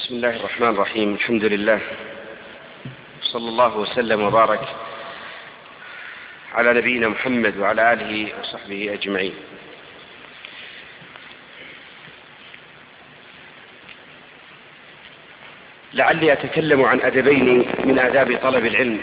بسم الله الرحمن الرحيم. الحمد لله، صلى الله وسلم وبارك على نبينا محمد وعلى آله وصحبه أجمعين. لعلي أتكلم عن أدبين من آداب طلب العلم،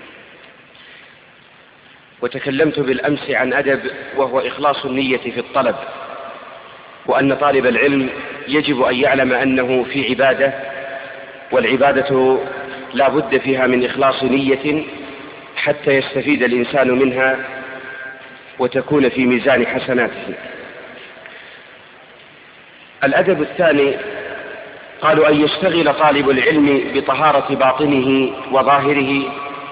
وتكلمت بالأمس عن أدب وهو إخلاص النية في الطلب، وأن طالب العلم يجب أن يعلم أنه في عبادة، والعبادة لا بد فيها من إخلاص نية حتى يستفيد الإنسان منها وتكون في ميزان حسناته. الأدب الثاني قالوا أن يشتغل طالب العلم بطهارة باطنه وظاهره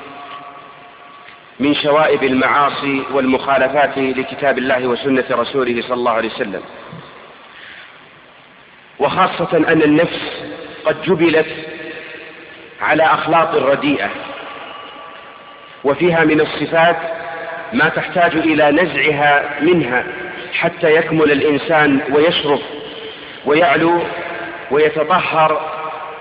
من شوائب المعاصي والمخالفات لكتاب الله وسنة رسوله صلى الله عليه وسلم، وخاصة أن النفس قد جبلت على أخلاق رديئة، وفيها من الصفات ما تحتاج إلى نزعها منها حتى يكمل الإنسان ويشرف ويعلو ويتطهر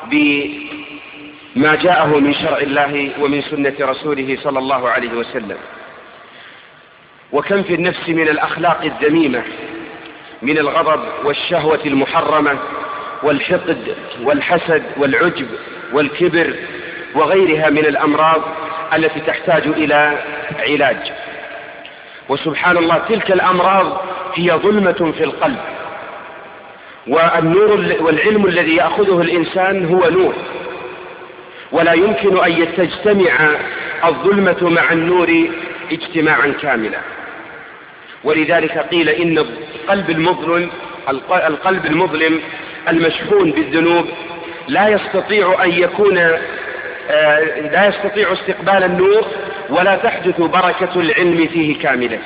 بما جاءه من شرع الله ومن سنة رسوله صلى الله عليه وسلم. وكم في النفس من الأخلاق الذميمة من الغضب والشهوة المحرمة والحقد والحسد والعجب والكبر وغيرها من الأمراض التي تحتاج إلى علاج. وسبحان الله، تلك الأمراض هي ظلمة في القلب، والنور والعلم الذي يأخذه الإنسان هو نور، ولا يمكن أن تجتمع الظلمة مع النور اجتماعا كاملا. ولذلك قيل إن القلب المظلم المشحون بالذنوب لا يستطيع استقبال النور، ولا تحدث بركة العلم فيه كاملة.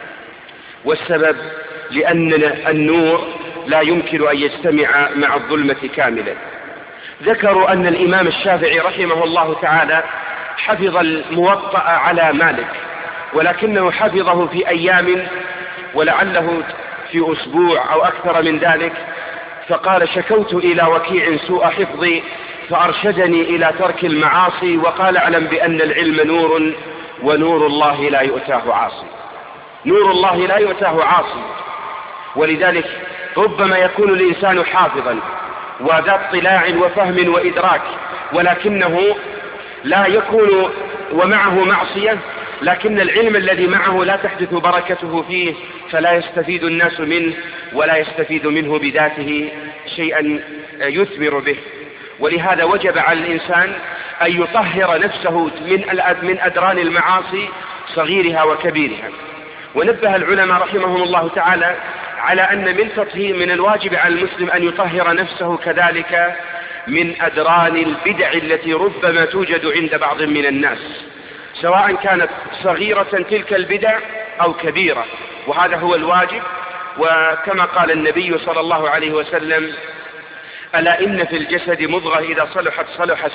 والسبب لأن النور لا يمكن أن يجتمع مع الظلمة كاملة. ذكروا أن الإمام الشافعي رحمه الله تعالى حفظ الموطأ على مالك، ولكنه حفظه في أيام ولعله في أسبوع أو أكثر من ذلك، فقال: شكوت إلى وكيع سوء حفظي فأرشدني إلى ترك المعاصي، وقال: اعلم بأن العلم نور، ونور الله لا يؤتاه عاصي. نور الله لا يؤتاه عاصي. ولذلك ربما يكون الإنسان حافظا وذا اطلاع وفهم وإدراك، ولكنه لا يكون ومعه معصية، لكن العلم الذي معه لا تحدث بركته فيه، فلا يستفيد الناس منه، ولا يستفيد منه بذاته شيئا يثمر به. ولهذا وجب على الإنسان أن يطهر نفسه من أدران المعاصي صغيرها وكبيرها. ونبه العلماء رحمهم الله تعالى على أن من الواجب على المسلم أن يطهر نفسه كذلك من أدران البدع التي ربما توجد عند بعض من الناس، سواء كانت صغيرة تلك البدع أو كبيرة، وهذا هو الواجب. وكما قال النبي صلى الله عليه وسلم: ألا إن في الجسد مضغة إذا صلحت صلح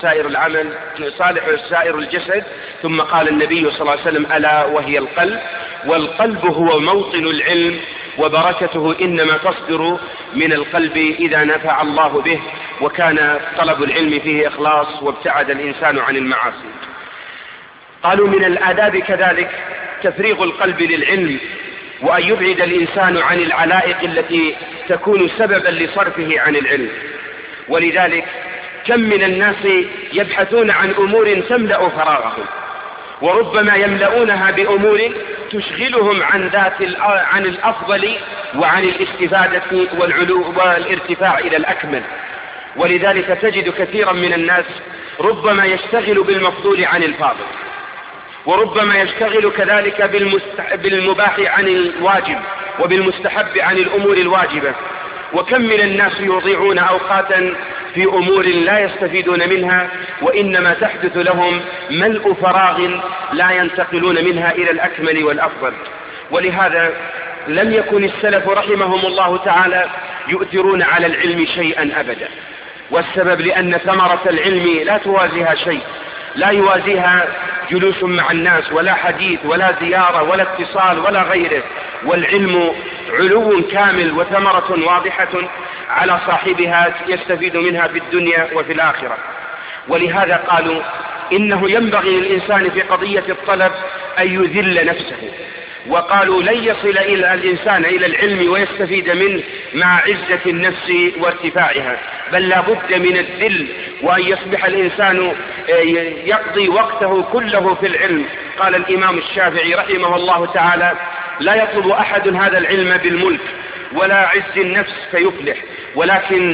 سائر الجسد. ثم قال النبي صلى الله عليه وسلم: ألا وهي القلب، والقلب هو موطن العلم، وبركته إنما تصدر من القلب إذا نفع الله به، وكان طلب العلم فيه إخلاص، وابتعد الإنسان عن المعاصي. قالوا من الآداب كذلك تفريغ القلب للعلم، وأن يبعد الإنسان عن العلائق التي تكون سببا لصرفه عن العلم. ولذلك كم من الناس يبحثون عن أمور تملأ فراغهم، وربما يملؤونها بأمور تشغلهم عن الأفضل وعن الاستفادة والعلو والارتفاع إلى الأكمل. ولذلك تجد كثيرا من الناس ربما يشتغل بالمفضول عن الفاضل، وربما يشتغل كذلك بالمباح عن الواجب، وبالمستحب عن الأمور الواجبة. وكم من الناس يضيعون أوقاتا في أمور لا يستفيدون منها، وإنما تحدث لهم ملء فراغ لا ينتقلون منها إلى الأكمل والأفضل. ولهذا لم يكن السلف رحمهم الله تعالى يؤثرون على العلم شيئا أبدا، والسبب لأن ثمرة العلم لا توازيها شيء، لا يوازيها جلوس مع الناس، ولا حديث، ولا زيارة، ولا اتصال، ولا غيره. والعلم علو كامل وثمرة واضحة على صاحبها يستفيد منها في الدنيا وفي الآخرة. ولهذا قالوا إنه ينبغي للإنسان في قضية الطلب أن يذل نفسه، وقالوا لن يصل إلى الإنسان إلى العلم ويستفيد منه مع عزة النفس وارتفاعها، بل لا بد من الذل، وأن يصبح الإنسان يقضي وقته كله في العلم. قال الإمام الشافعي رحمه الله تعالى: لا يطلب أحد هذا العلم بالملك ولا عز النفس فيفلح، ولكن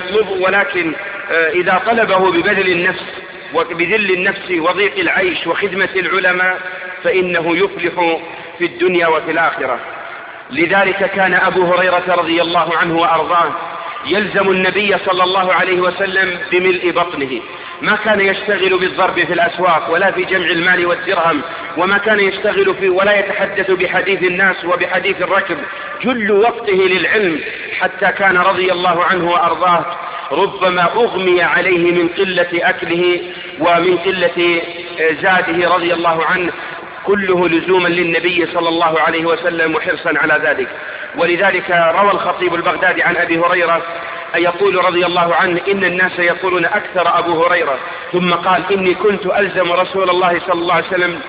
إذا طلبه ببذل النفس وبذل النفس وضيق العيش وخدمة العلماء فإنه يفلح في الدنيا وفي الآخرة. لذلك كان أبو هريرة رضي الله عنه وأرضاه يلزم النبي صلى الله عليه وسلم بملء بطنه، ما كان يشتغل بالضرب في الأسواق ولا في جمع المال والدرهم، وما كان يشتغل في ولا يتحدث بحديث الناس وبحديث الركب، جل وقته للعلم، حتى كان رضي الله عنه وأرضاه ربما أغمي عليه من قلة أكله ومن قلة زاده رضي الله عنه، كله لزوما للنبي صلى الله عليه وسلم وحرصا على ذلك. ولذلك روى الخطيب البغدادي عن أبي هريرة يقول رضي الله عنه: إن الناس يقولون أكثر أبو هريرة، ثم قال: إني كنت ألزم رسول الله صلى الله عليه وسلم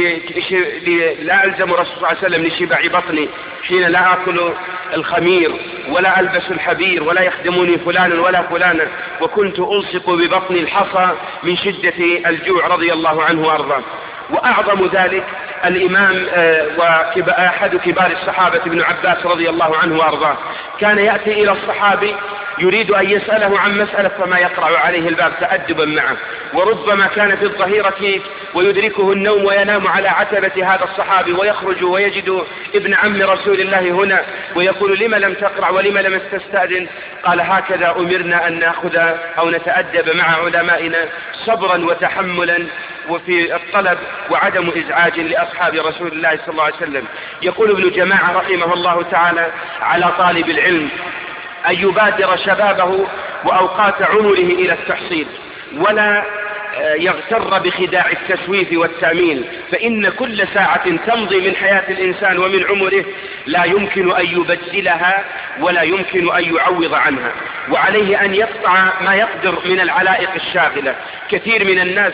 لا ألزم رسول الله صلى الله عليه وسلم لشبع بطني حين لا أكل الخمير ولا ألبس الحبير ولا يخدمني فلان ولا فلانا، وكنت ألصق ببطني الحصى من شدة الجوع رضي الله عنه وأرضاه. وأعظم ذلك الإمام وأحد كبار الصحابة ابن عباس رضي الله عنه وأرضاه، كان يأتي إلى الصحابي يريد أن يسأله عن مسألة فما يقرأ عليه الباب تأدبا معه، وربما كان في الظهيرة ويدركه النوم وينام على عتبة هذا الصحابي، ويخرج ويجد ابن عم رسول الله هنا ويقول: لما لم تقرأ ولما لم تستأذن؟ قال: هكذا أمرنا أن نأخذ أو نتأدب مع علمائنا صبرا وتحملا وفي الطلب وعدم إزعاج لأصحاب رسول الله صلى الله عليه وسلم. يقول ابن جماعة رحمه الله تعالى: على طالب العلم أن يبادر شبابه وأوقات عمره إلى التحصيل، ولا يغتر بخداع التسويف والتأمين، فإن كل ساعة تمضي من حياة الإنسان ومن عمره لا يمكن أن يبدلها ولا يمكن أن يعوض عنها، وعليه أن يقطع ما يقدر من العلائق الشاغلة. كثير من الناس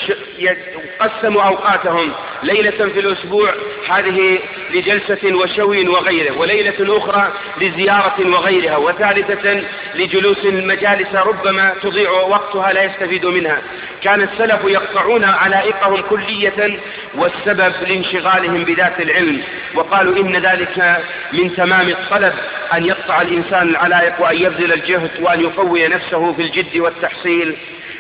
قسموا أوقاتهم: ليلة في الأسبوع هذه لجلسة وشو وغيره، وليلة أخرى لزيارة وغيرها، وثالثة لجلوس المجالس ربما تضيع وقتها لا يستفيد منها. كان السلف يقطعون علائقهم كلية، والسبب لانشغالهم بذات العلم، وقالوا إن ذلك من تمام الطلب أن يقطع الإنسان العلائق وأن يبذل الجهد وأن يقوي نفسه في الجد والتحصيل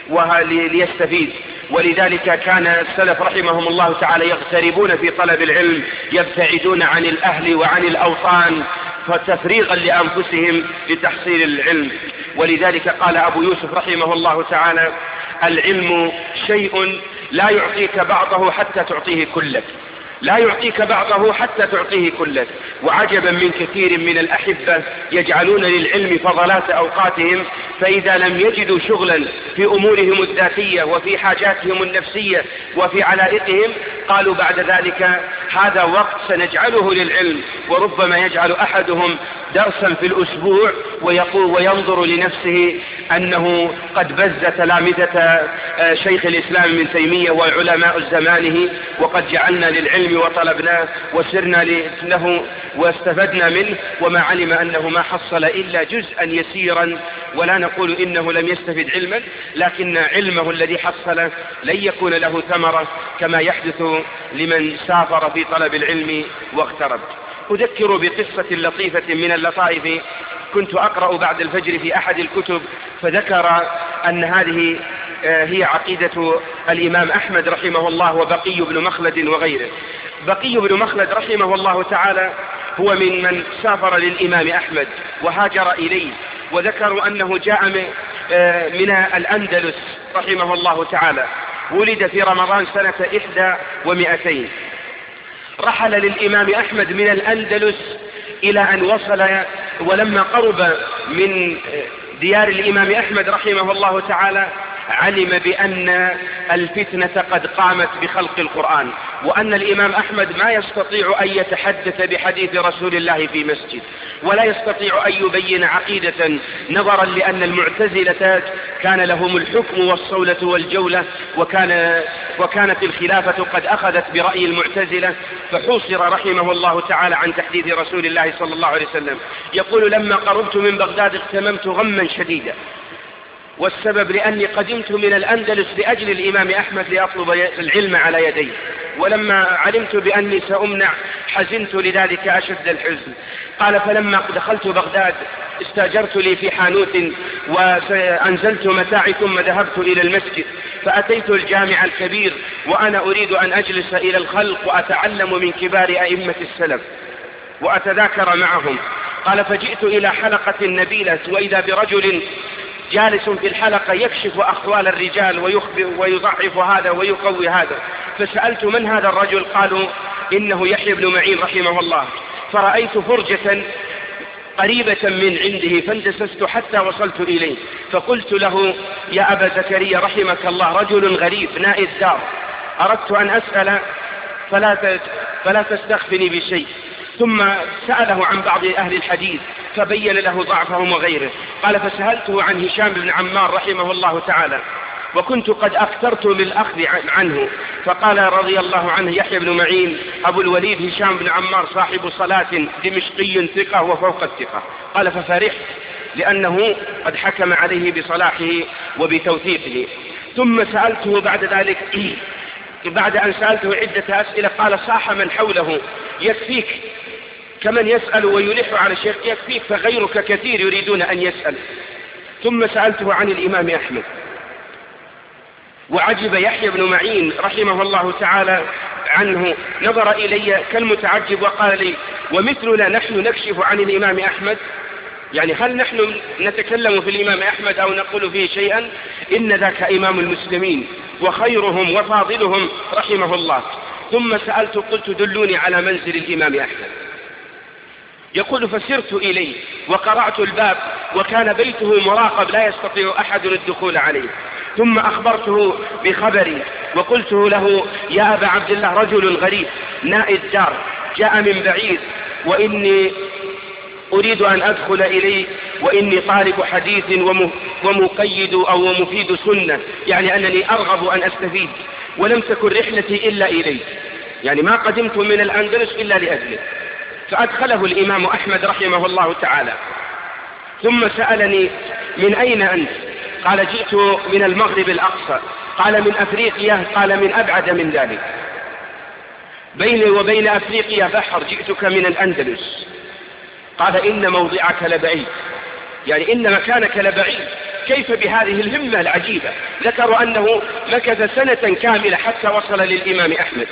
ليستفيد. ولذلك كان السلف رحمهم الله تعالى يغتربون في طلب العلم، يبتعدون عن الأهل وعن الأوطان فتفريغا لأنفسهم لتحصيل العلم. ولذلك قال أبو يوسف رحمه الله تعالى: العلم شيء لا يعطيك بعضه حتى تعطيه كلك، لا يعطيك بعضه حتى تعطيه كلك. وعجبا من كثير من الأحبة يجعلون للعلم فضلات أوقاتهم، فإذا لم يجدوا شغلا في أمورهم الذاتية وفي حاجاتهم النفسية وفي علائقهم قالوا بعد ذلك: هذا وقت سنجعله للعلم. وربما يجعل أحدهم درسا في الأسبوع وينظر لنفسه أنه قد بز تلامذة شيخ الإسلام ابن تيمية وعلماء زمانه، وقد جعلنا للعلم وطلبناه وسرنا له واستفدنا منه، وما علم أنه ما حصل إلا جزءا يسيرا. ولا نقول إنه لم يستفد علما، لكن علمه الذي حصل لن يكون له ثمرة كما يحدث لمن سافر في طلب العلم واغترب. أذكر بقصة لطيفة من اللطائف، كنت أقرأ بعد الفجر في أحد الكتب فذكر أن هذه هي عقيدة الإمام أحمد رحمه الله وبقي بن مخلد وغيره. بقي بن مخلد رحمه الله تعالى هو من سافر للإمام أحمد وهاجر إليه، وذكروا أنه جاء من الأندلس رحمه الله تعالى، ولد في رمضان سنة 100. رحل للإمام أحمد من الأندلس إلى أن وصل، ولما قرب من ديار الإمام أحمد رحمه الله تعالى علم بأن الفتنة قد قامت بخلق القرآن، وأن الإمام أحمد ما يستطيع أن يتحدث بحديث رسول الله في مسجد، ولا يستطيع أن يبين عقيدة، نظرا لأن المعتزلة كان لهم الحكم والصولة والجولة، وكانت الخلافة قد أخذت برأي المعتزلة، فحوصر رحمه الله تعالى عن تحديث رسول الله صلى الله عليه وسلم. يقول: لما قربت من بغداد اغتممت غما شديدا، والسبب لأني قدمت من الأندلس لأجل الإمام أحمد لأطلب العلم على يديه، ولما علمت بأني سأمنع حزنت لذلك أشد الحزن. قال: فلما دخلت بغداد استأجرت لي في حانوت وأنزلت متاعي، ثم ذهبت إلى المسجد، فأتيت الجامع الكبير وأنا أريد أن أجلس إلى الخلق وأتعلم من كبار أئمة السلف وأتذاكر معهم. قال: فجئت إلى حلقة نبيلة، وإذا برجل جالس في الحلقة يكشف أحوال الرجال ويخبر ويضعف هذا ويقوي هذا، فسألت: من هذا الرجل؟ قالوا: إنه يحيى بن معين رحمه الله. فرأيت فرجة قريبة من عنده فاندسست حتى وصلت إليه، فقلت له: يا أبا زكريا رحمك الله، رجل غريب نائي الدار، أردت أن أسأل فلا تستخفني بشيء. ثم سأله عن بعض أهل الحديث فبين له ضعفهم وغيره. قال: فسألته عن هشام بن عمار رحمه الله تعالى، وكنت قد أكثرت للأخذ عنه، فقال رضي الله عنه: يحيى بن معين أبو الوليد هشام بن عمار صاحب صلاة دمشقي ثقة وفوق الثقة. قال: ففرحت لأنه قد حكم عليه بصلاحه وبتوثيقه. ثم سألته بعد ذلك بعد أن سألته عدة أسئلة قال: صاح من حوله: يكفيك، كمن يسأل ويلح على الشيخ، يكفيك، فغيرك كثير يريدون أن يسأل. ثم سألته عن الإمام أحمد، وعجب يحيى بن معين رحمه الله تعالى عنه، نظر إلي كالمتعجب وقال لي: ومثلنا نحن نكشف عن الإمام أحمد؟ يعني هل نحن نتكلم في الإمام أحمد أو نقول فيه شيئا؟ إن ذاك إمام المسلمين وخيرهم وفاضلهم رحمه الله. ثم سألت قلت: دلوني على منزل الإمام أحمد. يقول: فسرت إليه وقرعت الباب، وكان بيته مراقب لا يستطيع أحد الدخول عليه. ثم أخبرته بخبري وقلت له: يا أبا عبد الله، رجل غريب نائي الدار جاء من بعيد، وإني أريد أن أدخل إليه، وإني طالب حديث ومقيد أو مفيد سنة، يعني أنني أرغب أن أستفيد، ولم تكن رحلتي إلا إليه، يعني ما قدمت من الأندلس إلا لأجله. فأدخله الإمام أحمد رحمه الله تعالى. ثم سألني: من أين أنت؟ قال: جئت من المغرب الأقصى. قال: من أفريقيا؟ قال: من أبعد من ذلك، بيني وبين أفريقيا بحر، جئتك من الأندلس. قال: إن موضعك لبعيد، يعني إن مكانك لبعيد، كيف بهذه الهمة العجيبة؟ ذكروا أنه مكث سنة كاملة حتى وصل للإمام أحمد،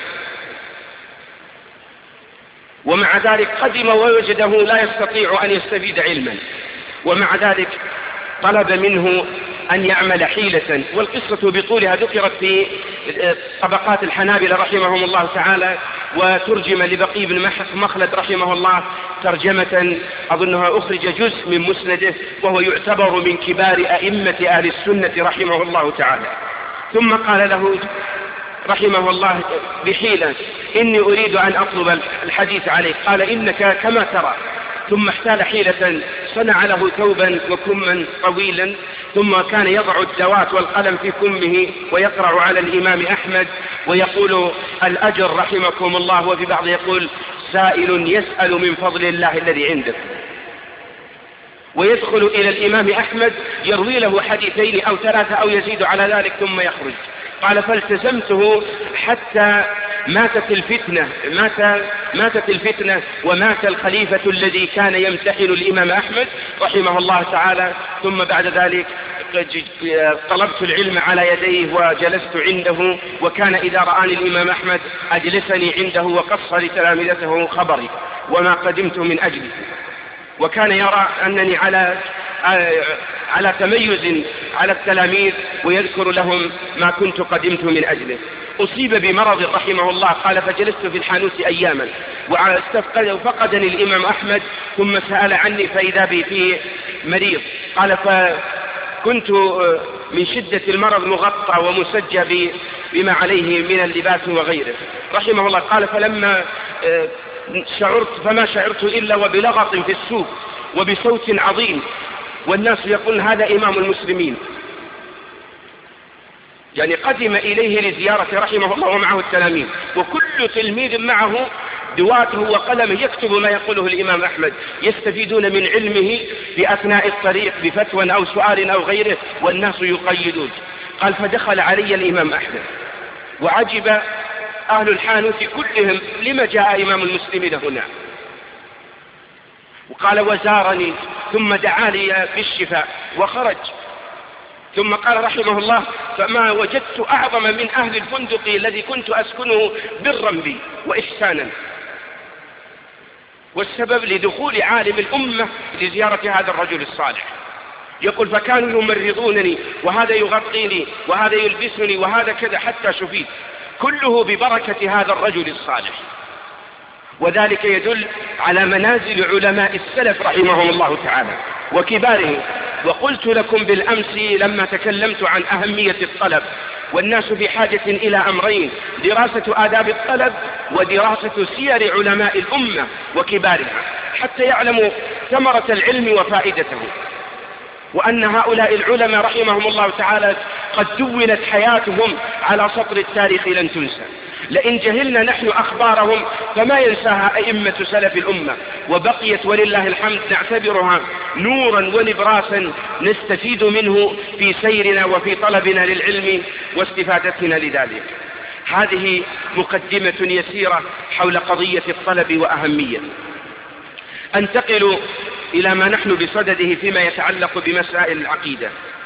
ومع ذلك قدم ووجده لا يستطيع أن يستفيد علما، ومع ذلك طلب منه أن يعمل حيلة، والقصة بطولها ذكرت في طبقات الحنابلة رحمهم الله تعالى، وترجم لبقي بن مخلد رحمه الله ترجمة أظنها أخرج جزء من مسنده، وهو يعتبر من كبار أئمة أهل السنة رحمه الله تعالى. ثم قال له رحمه الله بحيلة: إني أريد أن أطلب الحديث عليك. قال: إنك كما ترى. ثم احتال حيلة، صنع له ثوبا وكما طويلا، ثم كان يضع الدوات والقلم في كمه ويقرأ على الإمام أحمد ويقول: الأجر رحمكم الله، وفي بعض يقول: سائل يسأل من فضل الله الذي عنده. ويدخل إلى الإمام أحمد يروي له حديثين أو ثلاثة أو يزيد على ذلك ثم يخرج. قال: فالتزمته حتى ماتت الفتنة ومات الخليفة الذي كان يمتحن الإمام أحمد رحمه الله تعالى. ثم بعد ذلك طلبت العلم على يديه وجلست عنده، وكان إذا رآني الإمام أحمد أجلسني عنده وقص لتلامذته خبري وما قدمت من أجله، وكان يرى أنني على تميز على التلاميذ ويذكر لهم ما كنت قدمت من أجله. أصيب بمرض رحمه الله. قال: فجلست في الحانوت أياما وفقدني الإمام أحمد، ثم سأل عني فإذا بي فيه مريض. قال: فكنت من شدة المرض مغطى ومسجى بما عليه من اللباس وغيره رحمه الله. قال: فلما فما شعرت إلا وبلغط في السوق وبصوت عظيم، والناس يقول هذا إمام المسلمين. يعني قدم إليه لزيارة رحمه الله ومعه التلاميذ، وكل تلميذ معه دواته وقلمه يكتب ما يقوله الإمام أحمد، يستفيدون من علمه في أثناء الطريق بفتوى أو سؤال أو غيره، والناس يقيدون. قال فدخل علي الإمام أحمد وعجب أهل الحانوت كلهم لما جاء إمام المسلمين هنا، وقال وزارني ثم دعا لي بالشفاء وخرج. ثم قال رحمه الله فما وجدت أعظم من أهل الفندق الذي كنت أسكنه برا بي وإحسانا. والسبب لدخول عالم الأمة لزيارة هذا الرجل الصالح. يقول فكانوا يمرضونني، وهذا يغطيني وهذا يلبسني وهذا كذا حتى شفيت، كله ببركة هذا الرجل الصالح. وذلك يدل على منازل علماء السلف رحمهم الله تعالى وكبارهم. وقلت لكم بالأمس لما تكلمت عن أهمية الطلب، والناس بحاجة إلى أمرين: دراسة آداب الطلب ودراسة سير علماء الأمة وكبارها، حتى يعلموا ثمرة العلم وفائدته، وأن هؤلاء العلماء رحمهم الله تعالى قد دونت حياتهم على سطر التاريخ لن تنسى. لئن جهلنا نحن أخبارهم فما ينساها أئمة سلف الأمة، وبقيت ولله الحمد نعتبرها نورا ونبراسا نستفيد منه في سيرنا وفي طلبنا للعلم واستفادتنا لذلك. هذه مقدمة يسيرة حول قضية الطلب وأهمية. أنتقل إلى ما نحن بصدده فيما يتعلق بمسائل العقيدة.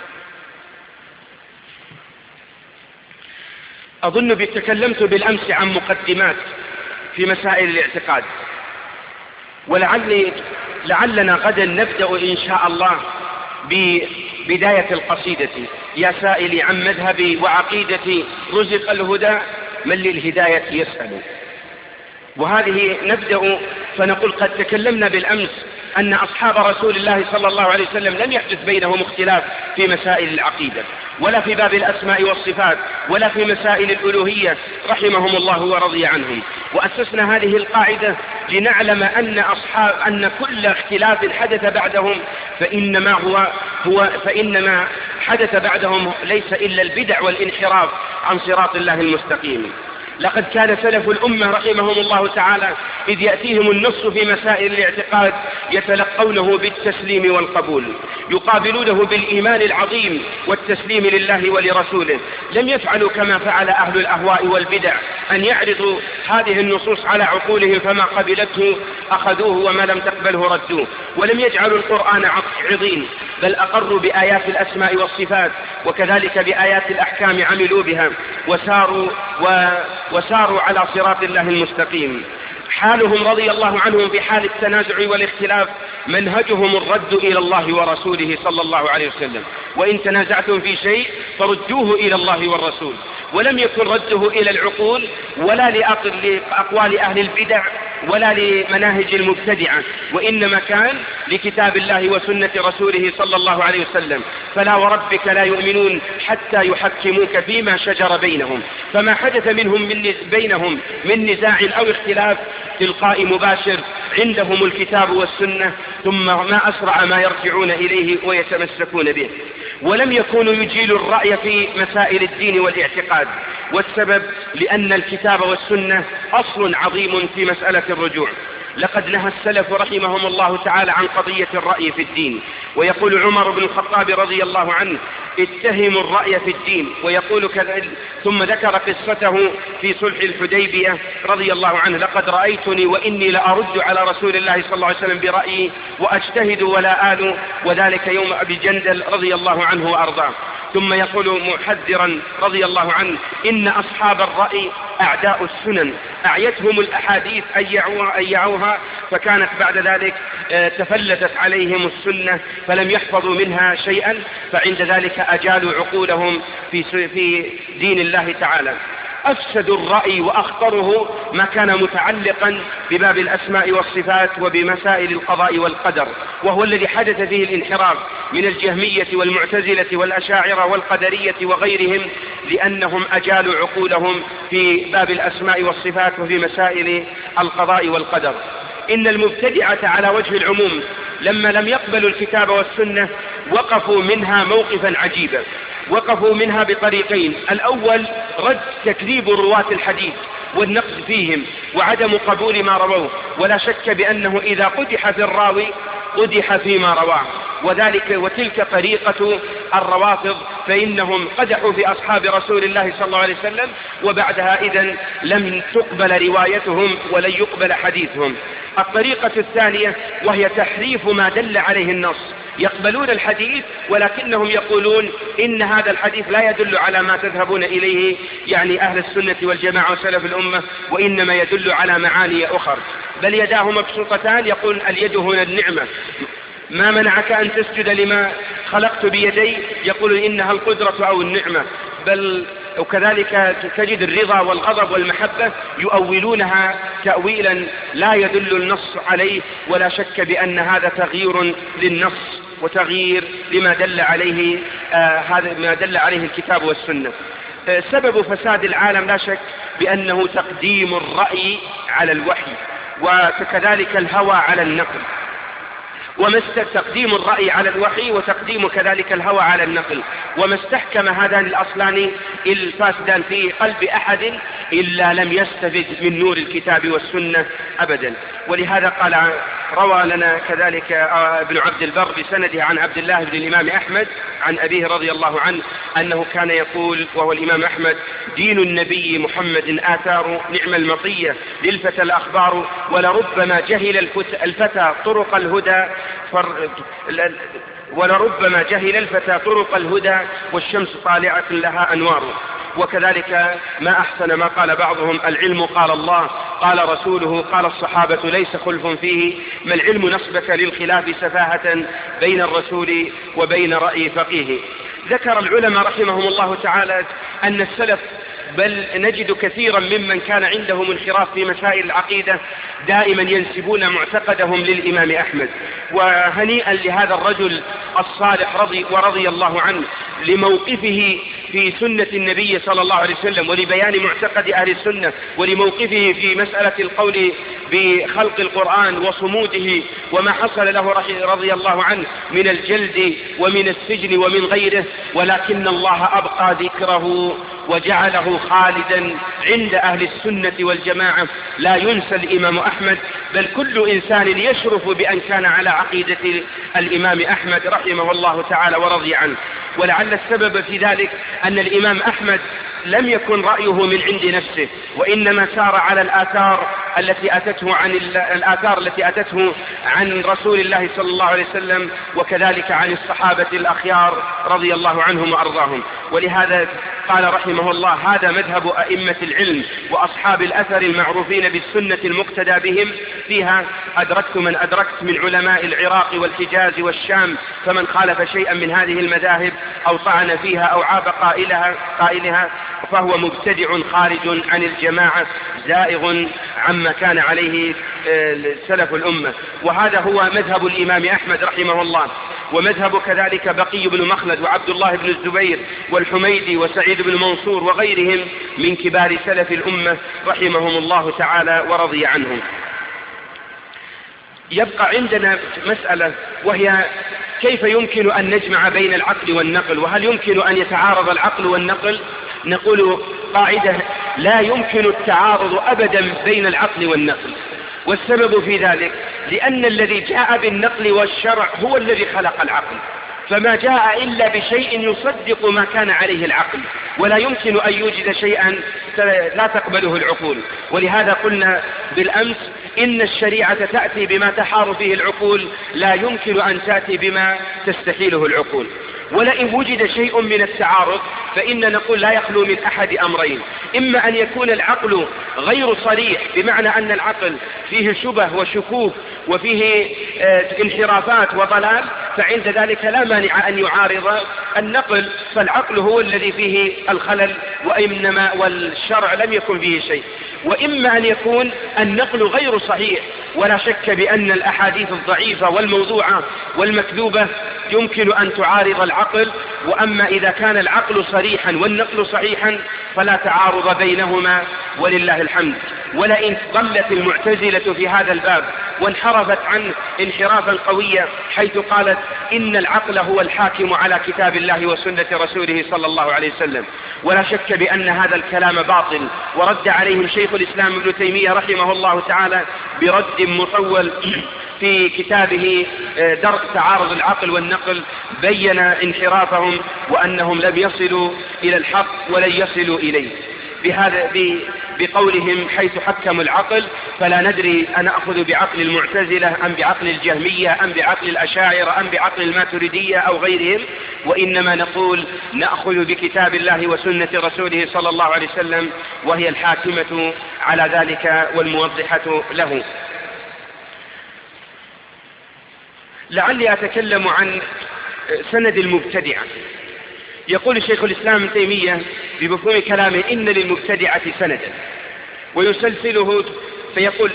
أظن تكلمت بالأمس عن مقدمات في مسائل الاعتقاد، لعلنا غدا نبدأ إن شاء الله ببداية القصيدة: يا سائلي عن مذهبي وعقيدتي رزق الهدى من للهداية يسأل. وهذه نبدأ فنقول قد تكلمنا بالأمس أن أصحاب رسول الله صلى الله عليه وسلم لم يحدث بينهم اختلاف في مسائل العقيدة، ولا في باب الأسماء والصفات، ولا في مسائل الألوهية رحمهم الله ورضي عنهم. وأسسنا هذه القاعدة لنعلم أن كل اختلاف حدث بعدهم فإنما حدث بعدهم ليس إلا البدع والانحراف عن صراط الله المستقيم. لقد كان سلف الأمة رحمهم الله تعالى إذ يأتيهم النص في مسائل الاعتقاد يتلقونه بالتسليم والقبول، يقابلونه بالإيمان العظيم والتسليم لله ولرسوله. لم يفعلوا كما فعل أهل الأهواء والبدع، أن يعرضوا هذه النصوص على عقولهم فما قبلته أخذوه وما لم تقبله ردوه. ولم يجعلوا القرآن عظيم، بل أقروا بآيات الأسماء والصفات، وكذلك بآيات الأحكام عملوا بها وساروا على صراط الله المستقيم. حالهم رضي الله عنهم في حال التنازع والاختلاف منهجهم الرد إلى الله ورسوله صلى الله عليه وسلم: وإن تنازعتم في شيء فردوه إلى الله والرسول. ولم يكن رده إلى العقول ولا لأقوال أهل البدع ولا لمناهج المبتدعة، وإنما كان لكتاب الله وسنة رسوله صلى الله عليه وسلم: فلا وربك لا يؤمنون حتى يحكموك فيما شجر بينهم. فما حدث بينهم من نزاع أو اختلاف تلقاء مباشر عندهم الكتاب والسنة، ثم ما أسرع ما يرجعون إليه ويتمسكون به. ولم يكونوا يجيلوا الرأي في مسائل الدين والاعتقاد، والسبب لأن الكتاب والسنة أصل عظيم في مسألة الرجوع. لقد نهى السلف رحمهم الله تعالى عن قضية الرأي في الدين، ويقول عمر بن الخطاب رضي الله عنه: اتهموا الرأي في الدين. ويقول كذلك، ثم ذكر قصته في صلح الحديبية رضي الله عنه: لقد رأيتني وإني لأرد على رسول الله صلى الله عليه وسلم برأيي وأجتهد ولا آل، وذلك يوم أبي جندل رضي الله عنه وأرضاه. ثم يقول محذرا رضي الله عنه: إن أصحاب الرأي أعداء السنن، أعيتهم الأحاديث أيعوها، فكانت بعد ذلك تفلتت عليهم السنة فلم يحفظوا منها شيئا، فعند ذلك أجالوا عقولهم في دين الله تعالى. أفسد الرأي وأخطره ما كان متعلقا بباب الأسماء والصفات وبمسائل القضاء والقدر، وهو الذي حدث فيه الانحراف من الجهمية والمعتزلة والأشاعرة والقدرية وغيرهم، لأنهم أجالوا عقولهم في باب الأسماء والصفات وفي مسائل القضاء والقدر. إن المبتدعة على وجه العموم لما لم يقبلوا الكتاب والسنة وقفوا منها موقفا عجيبا، وقفوا منها بطريقين: الأول رد تكذيب رواة الحديث والنقد فيهم وعدم قبول ما رووه، ولا شك بأنه إذا قدح في الراوي قدح فيما رواه، وتلك طريقة الروافض، فإنهم قدحوا في أصحاب رسول الله صلى الله عليه وسلم، وبعدها إذن لم تقبل روايتهم ولن يقبل حديثهم. الطريقة الثانية وهي تحريف ما دل عليه النص، يقبلون الحديث ولكنهم يقولون إن هذا الحديث لا يدل على ما تذهبون إليه يعني أهل السنة والجماعة وسلف الأمة، وإنما يدل على معاني أخرى، بل يداه مبسوطتان، يقول اليد هنا النعمة، ما منعك أن تسجد لما خلقت بيدي، يقول إنها القدرة أو النعمة، بل وكذلك تجد الرضا والغضب والمحبة يؤولونها تأويلا لا يدل النص عليه، ولا شك بأن هذا تغيير للنص وتغيير لما دل عليه ما دل عليه الكتاب والسنة. سبب فساد العالم لا شك بأنه تقديم الرأي على الوحي، وكذلك الهوى على النقل، تقديم الرأي على الوحي وتقديم كذلك الهوى على النقل، وما استحكم هذان الأصلان الفاسدان في قلب أحد إلا لم يستفد من نور الكتاب والسنة أبدا. ولهذا قال روى لنا كذلك ابن عبد البر بسنده عن عبد الله بن الإمام أحمد عن أبيه رضي الله عنه أنه كان يقول، وهو الإمام أحمد: دين النبي محمد آثار، نعم المطية للفتى الأخبار، ولربما جهل الفتى طرق الهدى طرق الهدى، والشمس طالعة لها أنوار. وكذلك ما أحسن ما قال بعضهم: العلم قال الله قال رسوله قال الصحابة ليس خلف فيه، ما العلم نصبك للخلاف سفاهة بين الرسول وبين رأي فقيه. ذكر العلماء رحمهم الله تعالى أن السلف، بل نجد كثيرا ممن كان عندهم انحراف في مسائل العقيدة دائما ينسبون معتقدهم للإمام أحمد، وهنيئا لهذا الرجل الصالح ورضي الله عنه لموقفه في سنة النبي صلى الله عليه وسلم، ولبيان معتقد أهل السنة، ولموقفه في مسألة القول بخلق القرآن وصموده، وما حصل له رضي الله عنه من الجلد ومن السجن ومن غيره، ولكن الله أبقى ذكره وجعله خالدا عند أهل السنة والجماعة. لا ينسى الإمام أحمد، بل كل إنسان يشرف بأن كان على عقيدة الإمام أحمد رحمه الله تعالى ورضي عنه. ولعل السبب في ذلك أن الإمام أحمد لم يكن رأيه من عند نفسه، وإنما سار على الآثار التي أتته عن رسول الله صلى الله عليه وسلم، وكذلك عن الصحابة الأخيار رضي الله عنهم وأرضاهم. ولهذا قال رحمه الله: هذا مذهب أئمة العلم وأصحاب الأثر المعروفين بالسنة المقتدى بهم فيها، أدركت من أدركت من علماء العراق والحجاز والشام، فمن خالف شيئا من هذه المذاهب أو طعن فيها أو عاب قائلها فهو مبتدع خارج عن الجماعة زائغ عما كان عليه سلف الأمة. وهذا هو مذهب الإمام أحمد رحمه الله، ومذهب كذلك بقي بن مخلد وعبد الله بن الزبير والحميدي وسعيد بن منصور وغيرهم من كبار سلف الأمة رحمهم الله تعالى ورضي عنهم. يبقى عندنا مسألة، وهي كيف يمكن أن نجمع بين العقل والنقل، وهل يمكن أن يتعارض العقل والنقل؟ نقول قاعدة: لا يمكن التعارض أبدا بين العقل والنقل. والسبب في ذلك لأن الذي جاء بالنقل والشرع هو الذي خلق العقل، فما جاء إلا بشيء يصدق ما كان عليه العقل، ولا يمكن أن يوجد شيئا لا تقبله العقول. ولهذا قلنا بالأمس إن الشريعة تأتي بما تحار فيه العقول، لا يمكن أن تأتي بما تستحيله العقول. ولئن وجد شيء من التعارض فإن نقول لا يخلو من أحد أمرين: إما أن يكون العقل غير صريح، بمعنى أن العقل فيه شبه وشكوك وفيه انحرافات وضلال، فعند ذلك لا مانع أن يعارض النقل، فالعقل هو الذي فيه الخلل، وإنما والشرع لم يكن فيه شيء. وإما أن يكون النقل غير صحيح، ولا شك بأن الأحاديث الضعيفة والموضوعة والمكذوبة يمكن أن تعارض العقل. وأما إذا كان العقل صريحا والنقل صحيحا فلا تعارض بينهما ولله الحمد. ولئن ضلت المعتزلة في هذا الباب وانحرفت عنه انحرافا قويا حيث قالت إن العقل هو الحاكم على كتاب الله وسنة رسوله صلى الله عليه وسلم، ولا شك بأن هذا الكلام باطل، ورد عليهم شيخ الإسلام ابن تيمية رحمه الله تعالى برد مطول في كتابه درء تعارض العقل والنقل، بين انحرافهم وأنهم لم يصلوا إلى الحق ولن يصلوا إليه بقولهم حيث حكموا العقل. فلا ندري أنأخذ بعقل المعتزلة أم بعقل الجهمية أم بعقل الأشاعرة أم بعقل الماتريدية أو غيرهم، وإنما نقول نأخذ بكتاب الله وسنة رسوله صلى الله عليه وسلم، وهي الحاكمة على ذلك والموضحة له. لعلي أتكلم عن سند المبتدعة. يقول شيخ الإسلام ابن تيمية بمفهوم كلامه إن للمبتدعة سندا، ويسلسله فيقول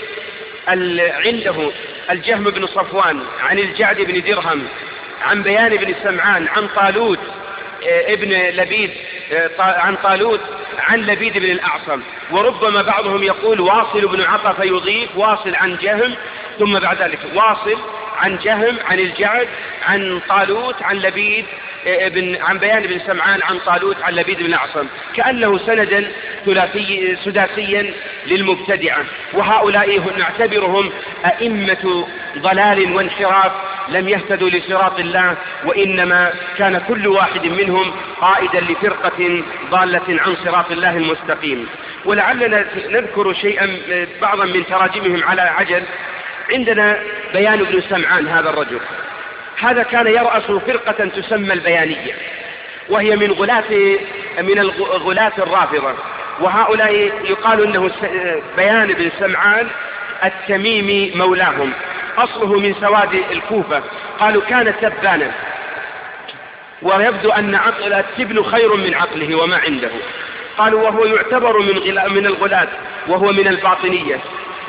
عنده الجهم بن صفوان عن الجعد بن درهم عن بيان بن سمعان عن طالوت ابن لبيد عن طالوت عن لبيد بن الأعصم، وربما بعضهم يقول واصل بن عطا فيضيف واصل عن جهم، ثم بعد ذلك واصل عن جهم عن الجعد عن طالوت عن لبيد عن بيان بن سمعان عن طالوت عن لبيد بن الأعصم، كأنه سندا سداسيا للمبتدعة. وهؤلاء نعتبرهم أئمة ضلال وانحراف لم يهتدوا لصراط الله، وإنما كان كل واحد منهم قائدا لفرقة ضالة عن صراط الله المستقيم. ولعلنا نذكر شيئا بعضا من تراجمهم على عجل. عندنا بيان بن سمعان، هذا الرجل هذا كان يرأس فرقة تسمى البيانية، وهي من غلاة الرافضة، وهؤلاء يقال أنه بيان بن سمعان التميمي مولاهم، أصله من سواد الكوفة، قالوا كان تبانا، ويبدو أن عقل التبن خير من عقله وما عنده، قالوا وهو يعتبر من الغلاة وهو من الباطنية.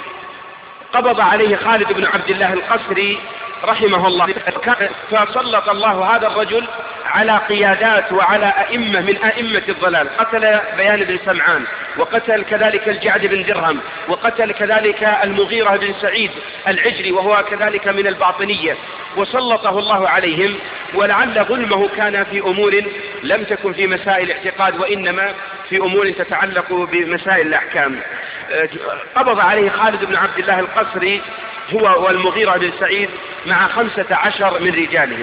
قبض عليه خالد بن عبد الله القسري رحمه الله، فسلط الله هذا الرجل على قيادات وعلى أئمة من أئمة الضلال، قتل بيان بن سمعان، وقتل كذلك الجعد بن درهم، وقتل كذلك المغيرة بن سعيد العجري وهو كذلك من الباطنية، وسلطه الله عليهم. ولعل ظلمه كان في أمور لم تكن في مسائل الاعتقاد، وإنما في أمور تتعلق بمسائل الأحكام. قبض عليه خالد بن عبد الله القسري هو والمغيرة بن سعيد مع 15 من رجالهم،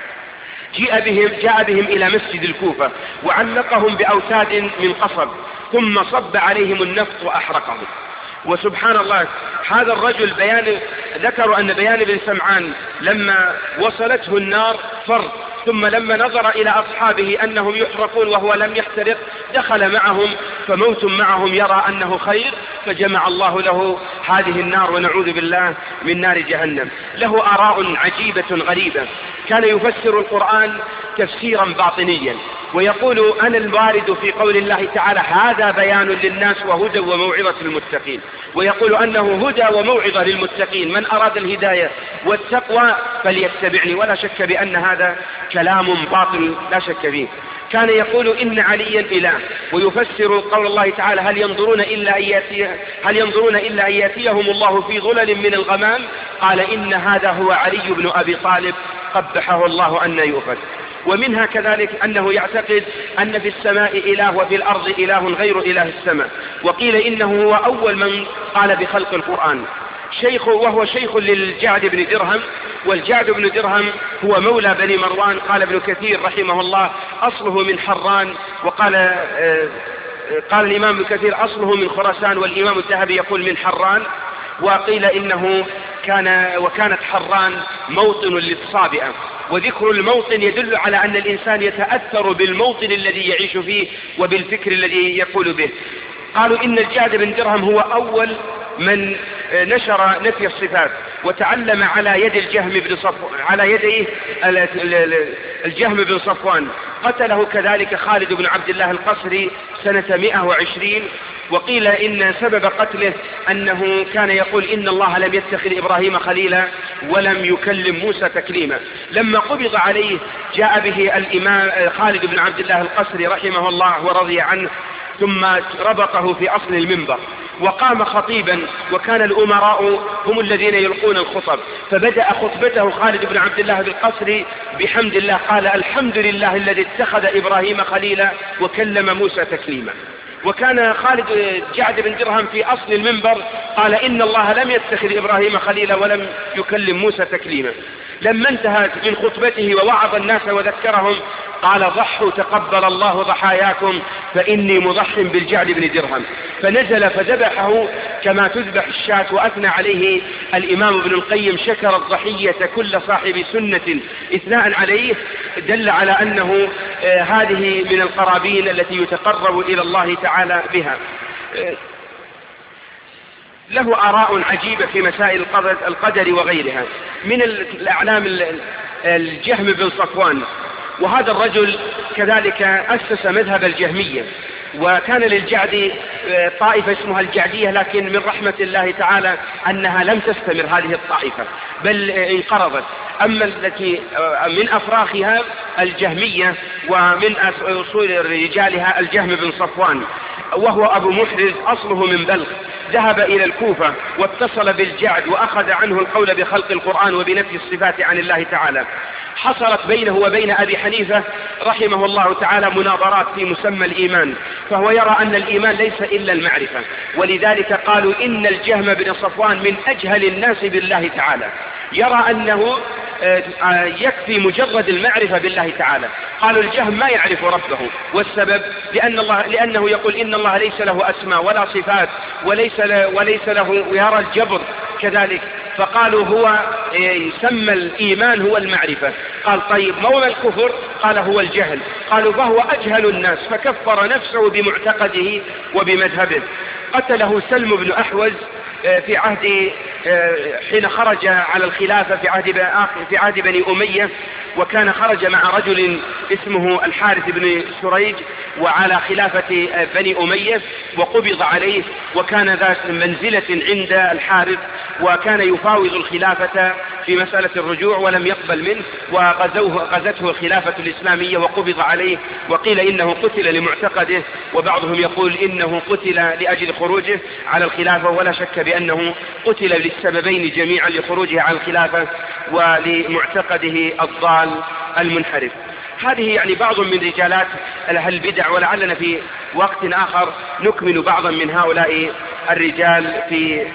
جاء بهم إلى مسجد الكوفة وعلقهم بأوتاد من قصب، ثم صب عليهم النفط وأحرقهم. وسبحان الله، هذا الرجل ذكروا أن بيان بن سمعان لما وصلته النار فر، ثم لما نظر إلى أصحابه أنهم يحرقون وهو لم يحترق دخل معهم، فموت معهم يرى أنه خير، فجمع الله له هذه النار، ونعوذ بالله من نار جهنم. له آراء عجيبة غريبة، كان يفسر القرآن تفسيرا باطنيا، ويقول أنا الوارد في قول الله تعالى هذا بيان للناس وهدى وموعظة للمتقين، ويقول أنه هدى وموعظة للمتقين، من أراد الهداية والتقوى فليتبعني. ولا شك بأن هذا كلام باطل لا شك فيه. كان يقول إن عليا إله، ويفسر قول الله تعالى هل ينظرون إلا أن يأتيهم الله في ظلل من الغمام، قال إن هذا هو علي بن أبي طالب قبحه الله أن يؤفك. ومنها كذلك أنه يعتقد أن في السماء إله وفي الأرض إله غير إله السماء، وقيل إنه هو أول من قال بخلق القرآن، وهو شيخ للجعد بن درهم، والجعد بن درهم هو مولى بني مروان. قال ابن كثير رحمه الله أصله من حران، قال الإمام ابن كثير أصله من خراسان، والإمام الذهبي يقول من حران. وقيل إنه وكانت حران موطن للصابئة، وذكر الموطن يدل على أن الإنسان يتأثر بالموطن الذي يعيش فيه وبالفكر الذي يقول به. قالوا إن الجعد بن درهم هو أول من نشر نفي الصفات، وتعلم على يد الجهم بن صفوان. قتله كذلك خالد بن عبد الله القسري سنة 120. وقيل إن سبب قتله أنه كان يقول إن الله لم يتخذ إبراهيم خليلا ولم يكلم موسى تكليما. لما قبض عليه جاء به الإمام خالد بن عبد الله القسري رحمه الله ورضي عنه، ثم ربطه في أصل المنبر وقام خطيبا، وكان الأمراء هم الذين يلقون الخطب، فبدأ خطبته خالد بن عبد الله القسري بحمد الله، قال الحمد لله الذي اتخذ إبراهيم خليلا وكلم موسى تكليما. وكان خالد جعد بن درهم في أصل المنبر قال إن الله لم يتخذ إبراهيم خليلا ولم يكلم موسى تكليما. لما انتهت من خطبته ووعظ الناس وذكرهم قال ضحوا تقبل الله ضحاياكم فإني مضح بالجعد بن درهم، فنزل فذبحه كما تذبح الشاة. وأثنى عليه الإمام ابن القيم شكر الضحية كل صاحب سنة إثناء عليه، دل على أنه هذه من القرابين التي يتقرب إلى الله تعالى بها. له آراء عجيبة في مسائل القدر وغيرها. من الأعلام الجهم بن صفوان، وهذا الرجل كذلك أسس مذهب الجهمية، وكان للجعد طائفة اسمها الجعدية، لكن من رحمة الله تعالى أنها لم تستمر هذه الطائفة بل انقرضت. أما التي من أفراخها الجهمية، ومن أصول رجالها الجهم بن صفوان، وهو أبو محرز أصله من بلخ، ذهب إلى الكوفة واتصل بالجعد وأخذ عنه القول بخلق القرآن وبنفي الصفات عن الله تعالى. حصلت بينه وبين أبي حنيفة رحمه الله تعالى مناظرات في مسمى الإيمان، فهو يرى أن الإيمان ليس إلا المعرفة، ولذلك قالوا إن الجهم بن صفوان من أجهل الناس بالله تعالى، يرى أنه يكفي مجرد المعرفة بالله تعالى. قالوا الجهم ما يعرف ربه، والسبب لأنه يقول إن الله ليس له أسماء ولا صفات وليس له، ويرى الجبر كذلك. فقالوا هو يسمى الإيمان هو المعرفة. قال طيب ما هو الكفر؟ قال هو الجهل. قالوا فهو أجهل الناس، فكفر نفسه بمعتقده وبمذهبه. قتله سلم بن أحوز في عهد حين خرج على الخلافة في عهد بني أمية، وكان خرج مع رجل اسمه الحارث بن سريج وعلى خلافة بني أمية، وقبض عليه، وكان ذات منزلة عند الحارث، وكان يفاوض الخلافة في مسألة الرجوع ولم يقبل منه، وغزته الخلافة الإسلامية وقبض عليه. وقيل إنه قتل لمعتقده، وبعضهم يقول إنه قتل لأجل خروجه على الخلافة، ولا شك بأنه قتل للسببين جميعا، لخروجه على الخلافة ولمعتقده الضال المنحرف. هذه يعني بعض من رجالات أهل البدع، ولعلنا في وقت آخر نكمل بعضا من هؤلاء الرجال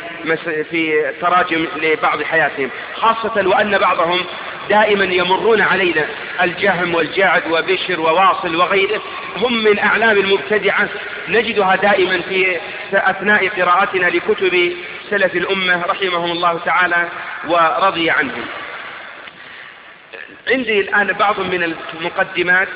في تراجم لبعض حياتهم، خاصة وأن بعضهم دائما يمرون علينا، الجهم والجعد وبشر وواصل وغيره، هم من أعلام المبتدعة نجدها دائما في أثناء قراءتنا لكتب سلف الأمة رحمهم الله تعالى ورضي عنهم. عندي الآن بعض من المقدمات.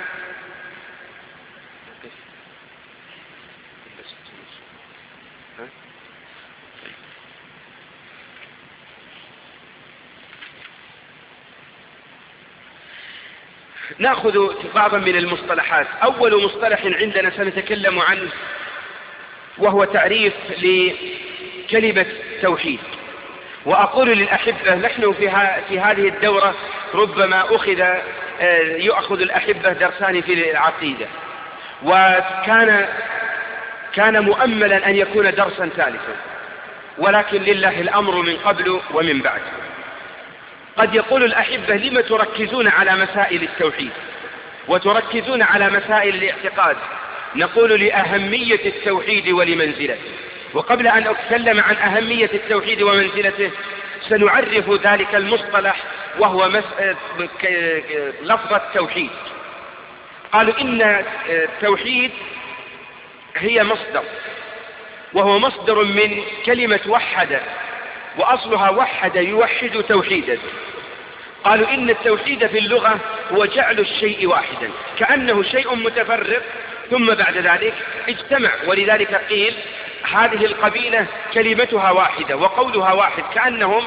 نأخذ بعضا من المصطلحات. أول مصطلح عندنا سنتكلم عنه وهو تعريف لكلمة توحيد. وأقول للأحبة نحن في هذه الدورة ربما يؤخذ الأحبة درسان في العقيدة، وكان مؤملا أن يكون درسا ثالثا، ولكن لله الأمر من قبل ومن بعد. قد يقول الأحبة لم تركزون على مسائل التوحيد وتركزون على مسائل الاعتقاد؟ نقول لأهمية التوحيد ولمنزلته. وقبل أن أتكلم عن أهمية التوحيد ومنزلته سنعرف ذلك المصطلح، وهو لفظ التوحيد. قالوا إن التوحيد هي مصدر، وهو مصدر من كلمة وحد، وأصلها وحد يوحد توحيدا. قالوا إن التوحيد في اللغة هو جعل الشيء واحدا، كأنه شيء متفرق ثم بعد ذلك اجتمع، ولذلك قيل هذه القبيلة كلمتها واحدة وقولها واحد، كأنهم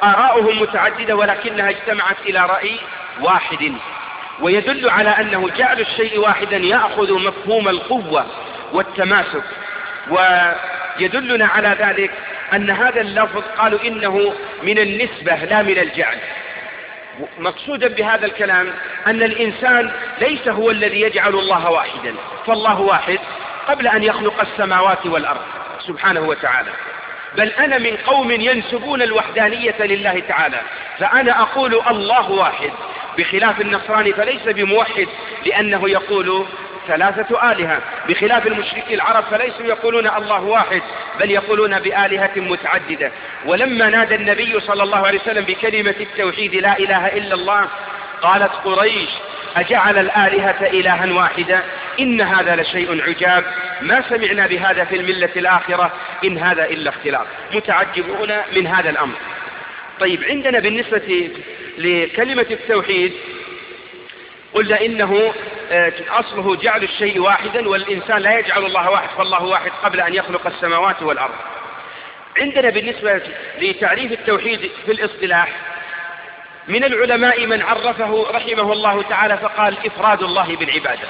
آراؤهم متعددة ولكنها اجتمعت إلى رأي واحد. ويدل على أنه جعل الشيء واحدا يأخذ مفهوم القوة والتماسك. ويدلنا على ذلك أن هذا اللفظ قالوا إنه من النسبة لا من الجعل. مقصودا بهذا الكلام أن الإنسان ليس هو الذي يجعل الله واحدا، فالله واحد قبل أن يخلق السماوات والأرض سبحانه وتعالى، بل أنا من قوم ينسبون الوحدانية لله تعالى، فأنا أقول الله واحد، بخلاف النصراني فليس بموحد لأنه يقول ثلاثة آلهة، بخلاف المشركين العرب فليسوا يقولون الله واحد بل يقولون بآلهة متعددة. ولما نادى النبي صلى الله عليه وسلم بكلمة التوحيد لا إله إلا الله قالت قريش أجعل الآلهة إلها واحدا إن هذا لشيء عجاب ما سمعنا بهذا في الملة الآخرة إن هذا إلا اختلاف. متعجبون من هذا الأمر. طيب، عندنا بالنسبة لكلمة التوحيد قلنا إنه أصله جعل الشيء واحدا، والإنسان لا يجعل الله واحد، فالله واحد قبل أن يخلق السماوات والأرض. عندنا بالنسبة لتعريف التوحيد في الاصطلاح من العلماء من عرفه رحمه الله تعالى فقال إفراد الله بالعبادة،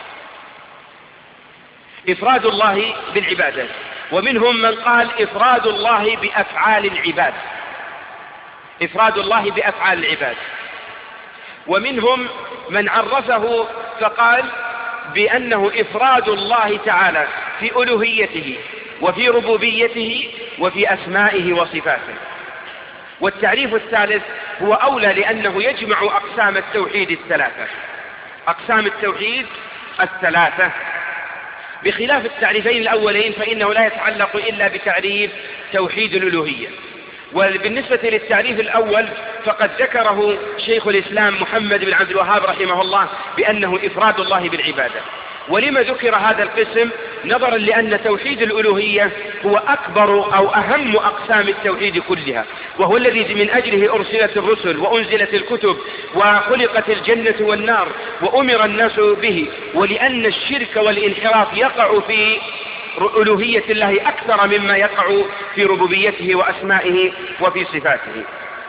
إفراد الله بالعبادة. ومنهم من قال إفراد الله بأفعال العباد، إفراد الله بأفعال العباد. ومنهم من عرفه فقال بأنه إفراد الله تعالى في ألوهيته وفي ربوبيته وفي أسمائه وصفاته. والتعريف الثالث هو أولى لأنه يجمع أقسام التوحيد الثلاثة، أقسام التوحيد الثلاثة، بخلاف التعريفين الأولين فإنه لا يتعلق إلا بتعريف توحيد الألوهية. وبالنسبة للتعريف الأول فقد ذكره شيخ الإسلام محمد بن عبد الوهاب رحمه الله بأنه إفراد الله بالعبادة. ولما ذكر هذا القسم؟ نظرا لأن توحيد الألوهية هو أكبر أو أهم أقسام التوحيد كلها، وهو الذي من أجله أرسلت الرسل وأنزلت الكتب وخلقت الجنة والنار وأمر الناس به، ولأن الشرك والانحراف يقع في ألوهية الله أكثر مما يقع في ربوبيته وأسمائه وفي صفاته.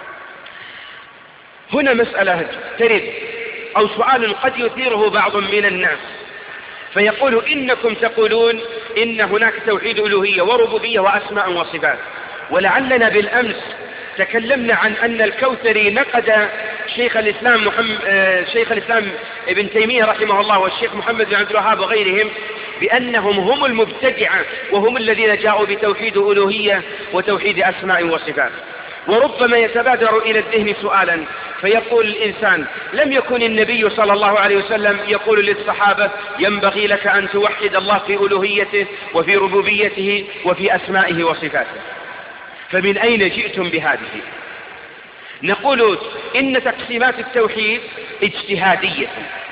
هنا مسألة ترد أو سؤال قد يثيره بعض من الناس فيقول إنكم تقولون إن هناك توحيد ألوهية وربوبية وأسماء وصفات، ولعلنا بالأمس تكلمنا عن أن الكوثري نقد شيخ الإسلام ابن تيمية رحمه الله والشيخ محمد بن عبد الوهاب وغيرهم بأنهم هم المبتدعة وهم الذين جاءوا بتوحيد ألوهية وتوحيد أسماء وصفات. وربما يتبادر إلى الذهن سؤالا فيقول الإنسان لم يكن النبي صلى الله عليه وسلم يقول للصحابة ينبغي لك أن توحد الله في ألوهيته وفي ربوبيته وفي أسمائه وصفاته، فمن أين جئتم بهذه؟ نقول إن تقسيمات التوحيد اجتهادية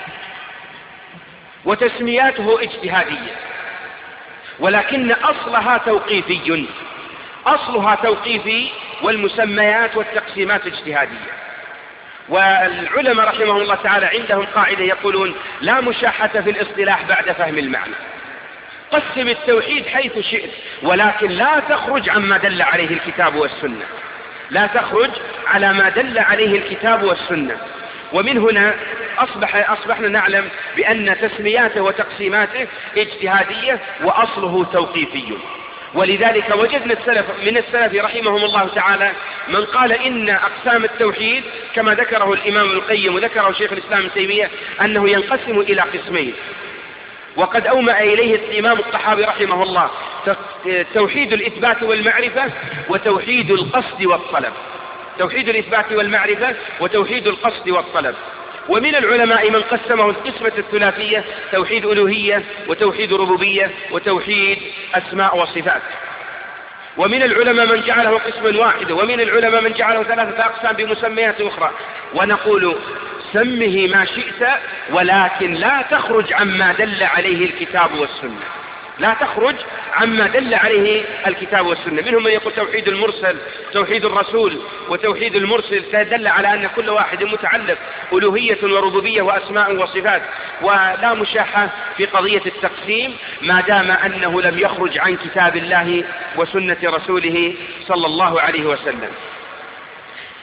وتسمياته اجتهادية، ولكن أصلها توقيفي، أصلها توقيفي والمسميات والتقسيمات اجتهادية. والعلماء رحمه الله تعالى عندهم قاعدة يقولون لا مشاحة في الاصطلاح بعد فهم المعنى. قسم التوحيد حيث شئت ولكن لا تخرج عما دل عليه الكتاب والسنة، لا تخرج على ما دل عليه الكتاب والسنة. ومن هنا أصبحنا نعلم بأن تسمياته وتقسيماته اجتهادية وأصله توقيفي. ولذلك وجدنا من السلف رحمهم الله تعالى من قال إن أقسام التوحيد كما ذكره الإمام ابن القيم وذكره شيخ الإسلام ابن تيمية أنه ينقسم إلى قسمين، وقد أومأ إليه الإمام الطحاوي رحمه الله توحيد الإثبات والمعرفة وتوحيد القصد والطلب، توحيد الإثبات والمعرفة وتوحيد القصد والطلب. ومن العلماء من قسمه القسمة الثلاثية توحيد ألوهية وتوحيد ربوبية وتوحيد أسماء وصفات. ومن العلماء من جعله قسما واحدا، ومن العلماء من جعله ثلاثة أقسام بمسميات أخرى. ونقول سمه ما شئت ولكن لا تخرج عما دل عليه الكتاب والسنة، لا تخرج عما دل عليه الكتاب والسنة. منهم من يقول توحيد المرسل، توحيد الرسول وتوحيد المرسل تدل على أن كل واحد متعلق ألوهية وربوبية وأسماء وصفات، ولا مشاحة في قضية التقسيم ما دام أنه لم يخرج عن كتاب الله وسنة رسوله صلى الله عليه وسلم.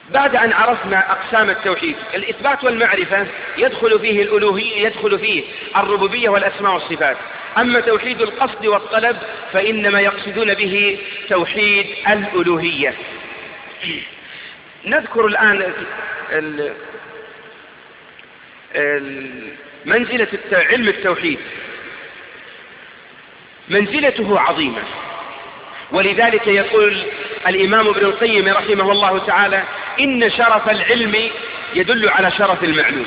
بعد أن عرفنا أقسام التوحيد، الإثبات والمعرفة يدخل فيه الألوهية، يدخل فيه الربوبية والأسماء والصفات. أما توحيد القصد والطلب فإنما يقصدون به توحيد الألوهية. نذكر الآن منزلة علم التوحيد. منزلته عظيمة، ولذلك يقول الإمام ابن القيم رحمه الله تعالى: إن شرف العلم يدل على شرف المعلوم.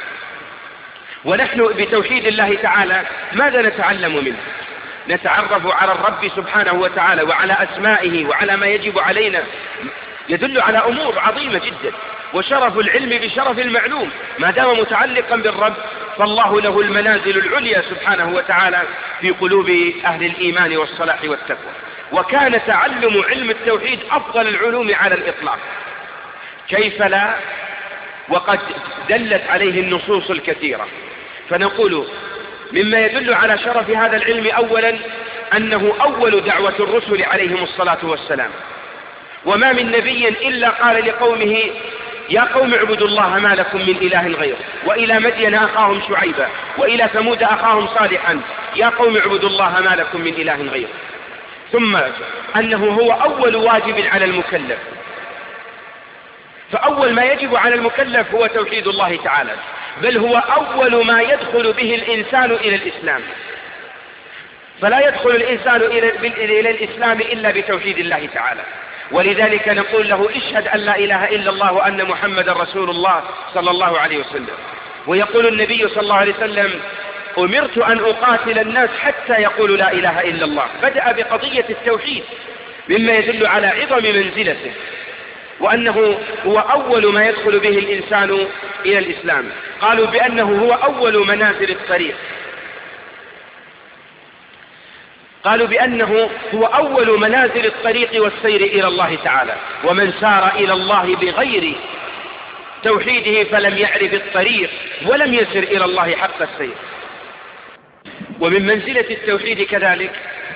ونحن بتوحيد الله تعالى ماذا نتعلم منه؟ نتعرف على الرب سبحانه وتعالى وعلى أسمائه وعلى ما يجب علينا، يدل على أمور عظيمة جدا. وشرف العلم بشرف المعلوم، ما دام متعلقا بالرب فالله له المنازل العليا سبحانه وتعالى في قلوب أهل الإيمان والصلاح والتقوى. وكان تعلم علم التوحيد أفضل العلوم على الإطلاق، كيف لا، وقد دلت عليه النصوص الكثيرة. فنقول مما يدل على شرف هذا العلم أولا أنه أول دعوة الرسل عليهم الصلاة والسلام، وما من نبي إلا قال لقومه: يا قوم اعبدوا الله ما لكم من إله غيره. وإلى مدين أخاهم شعيبا، وإلى ثمود أخاهم صالحا: يا قوم اعبدوا الله ما لكم من إله غيره. ثم أنه هو أول واجب على المكلف، فأول ما يجب على المكلف هو توحيد الله تعالى، بل هو أول ما يدخل به الإنسان إلى الإسلام. فلا يدخل الإنسان إلى الإسلام إلا بتوحيد الله تعالى. ولذلك نقول له: اشهد أن لا إله إلا الله وأن محمد رسول الله صلى الله عليه وسلم. ويقول النبي صلى الله عليه وسلم: أمرت أن أقاتل الناس حتى يقولوا لا إله إلا الله. بدأ بقضية التوحيد مما يدل على عظم منزلته، وأنه هو أول ما يدخل به الإنسان إلى الإسلام. قالوا بأنه هو أول منازل الطريق، قالوا بأنه هو أول منازل الطريق والسير إلى الله تعالى. ومن سار إلى الله بغير توحيده فلم يعرف الطريق ولم يسر إلى الله حق السير. ومن منزلة التوحيد كذلك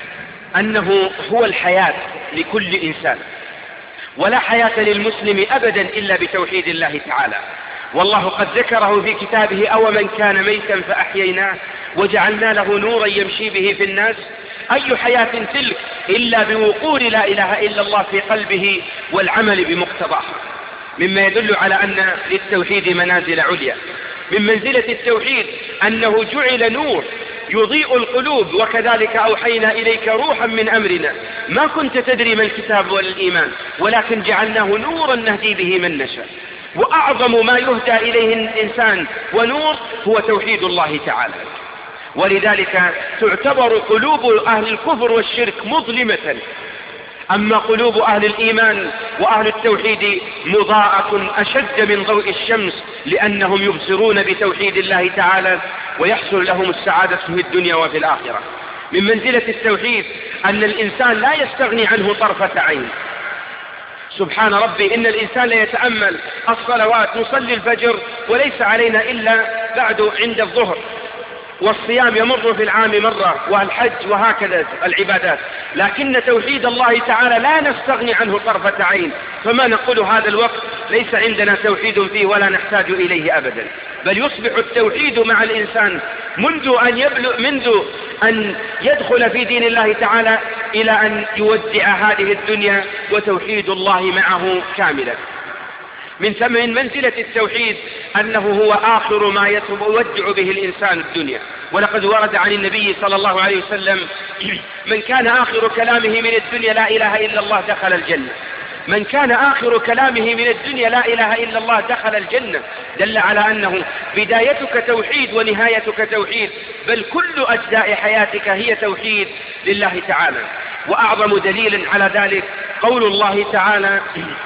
أنه هو الحياة لكل إنسان، ولا حياة للمسلم أبدا إلا بتوحيد الله تعالى. والله قد ذكره في كتابه: أو من كان ميتا فأحييناه وجعلنا له نورا يمشي به في الناس. أي حياة تلك إلا بوقور لا إله إلا الله في قلبه والعمل بمقتضاها، مما يدل على أن للتوحيد منازل عليا. من منزلة التوحيد أنه جعل نور يضيء القلوب، وكذلك أوحينا إليك روحا من أمرنا ما كنت تدري ما الكتاب ولا الإيمان ولكن جعلناه نورا نهدي به من نشاء. وأعظم ما يهدى إليه الإنسان ونور هو توحيد الله تعالى. ولذلك تعتبر قلوب أهل الكفر والشرك مظلمة، أما قلوب أهل الإيمان وأهل التوحيد مضاءة أشد من ضوء الشمس، لأنهم يبصرون بتوحيد الله تعالى ويحصل لهم السعادة في الدنيا وفي الآخرة. من منزلة التوحيد أن الإنسان لا يستغني عنه طرفة عين. سبحان ربي، إن الإنسان لا يتأمل الصلوات، نصلي الفجر وليس علينا إلا بعد عند الظهر، والصيام يمر في العام مرة، والحج، وهكذا العبادات. لكن توحيد الله تعالى لا نستغني عنه طرفة عين، فما نقول هذا الوقت ليس عندنا توحيد فيه ولا نحتاج إليه أبدا، بل يصبح التوحيد مع الإنسان منذ أن يدخل في دين الله تعالى إلى أن يودع هذه الدنيا، وتوحيد الله معه كاملا. من ثم منزلة التوحيد أنه هو آخر ما يودع به الإنسان الدنيا. ولقد ورد عن النبي صلى الله عليه وسلم: من كان آخر كلامه من الدنيا لا إله إلا الله دخل الجنة. من كان آخر كلامه من الدنيا لا إله إلا الله دخل الجنة. دل على أنه بدايتك توحيد ونهايتك توحيد، بل كل أجزاء حياتك هي توحيد لله تعالى. وأعظم دليل على ذلك قول الله تعالى: